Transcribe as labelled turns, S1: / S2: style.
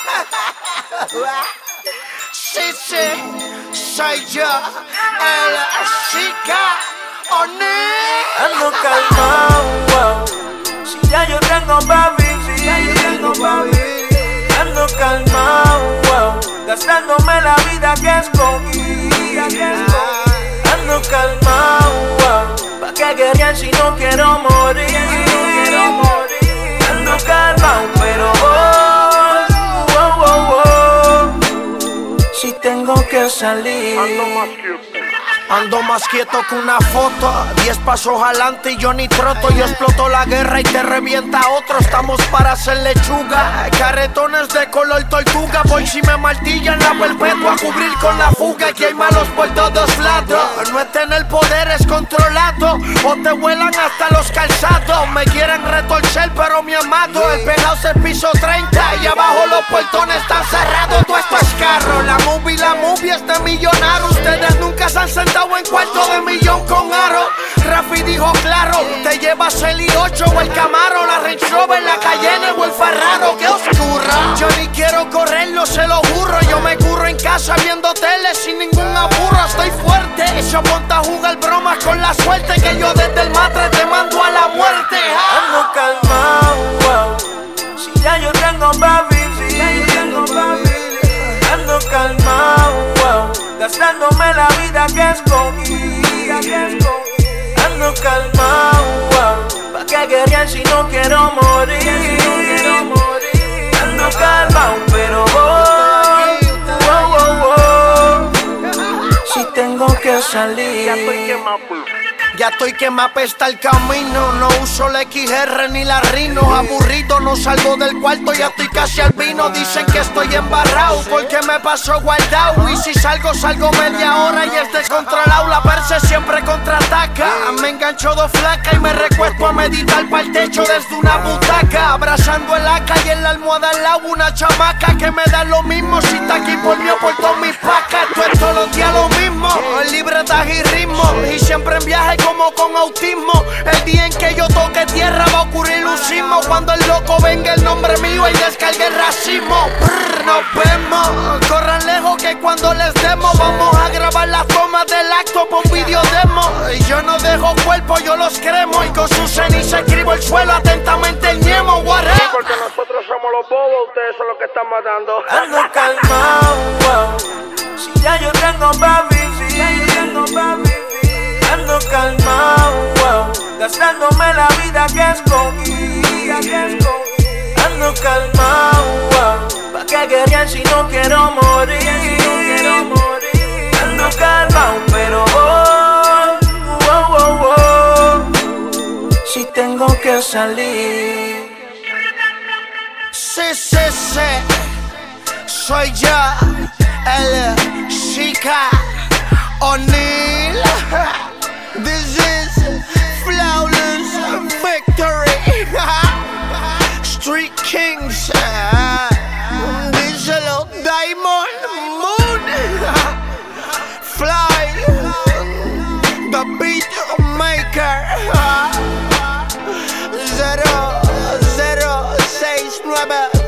S1: Sí, soy yo, el chica O'Neal.
S2: Ando calmado, wow. Si ya yo tengo papi, Ando calmado, wow. Gastándome la vida que escogí. Ando calmado, wow. ¿Pa' qué querían si no quiero morir? Ando calmado, pero si tengo que salir.
S1: Ando más quieto que una foto, 10 pasos adelante y yo ni troto. Yo exploto la guerra y te revienta otro. Estamos para hacer lechuga, carretones de color tortuga. Voy si me martillan la perpetua a cubrir con la fuga. Aquí hay malos por todos lados. No es tener poder, es controlado. O te vuelan hasta los calzados. Me quieren retorcer pero mi amado. El penthouse es piso 30 y abajo los portones están cerrados. Todo esto es carro, la movie es de millonario. Ustedes nunca se han sentado en $250,000 con aro. Rafi dijo claro, te llevas el i8 o el Camaro, la Range Rover, la Cayenne o el Ferraro. ¡Qué oscura! Yo ni quiero correrlo, se lo juro. Yo me curro en casa viendo tele sin ningún apuro. Estoy fuerte, eso ponte a jugar bromas con la suerte. Que yo desde el matre te mando a la muerte.
S2: Ando calmado, wow. Si ya yo tengo papi, Ando calmado, wow. Gastándome la vida que escogí. Ando calmado, wow. ¿Pa' qué querían si no quiero morir? Ando calmado, pero si tengo que salir.
S1: Ya estoy que me apesta el camino. No uso la XR ni la Rino. Aburrido, no salgo del cuarto, ya estoy casi al vino. Dicen que estoy embarrado porque me paso guardado. Y si salgo media hora y es descontrolado. La perse siempre contraataca. Me engancho dos flacas y me recuesto a meditar para el techo desde una butaca. Abrazando el AK y en la almohada al lado una chamaca que me da lo mismo. Si está aquí por mí o por todas mis pacas. Esto es todos los días lo mismo. Libretas y ritmo. Y siempre en viaje como con autismo. El día en que yo toque tierra va a ocurrir un sismo. Cuando el loco venga el nombre mío y descargue el racismo. Nos vemos, corran lejos que cuando les demos vamos a grabar las tomas del acto por video demo. Y yo no dejo cuerpo, yo los cremo. Y con su ceniza escribo el suelo atentamente el ñemo. Whatever.
S3: Sí, porque nosotros somos los bobos, ustedes son los que están matando.
S2: Ando calmado, wow. Si ya yo tengo papi, Ando calmado, wow. Gastándome la vida que escogí. Ando calmado, wow. ¿Pa' qué querían si no quiero morir? Ando calmado, pero si tengo que salir.
S1: Sí, soy yo, el chica O'Neal. This is flawless victory. Street Kings. Díselo, Diamond Moon. Fly. The beat maker. 0069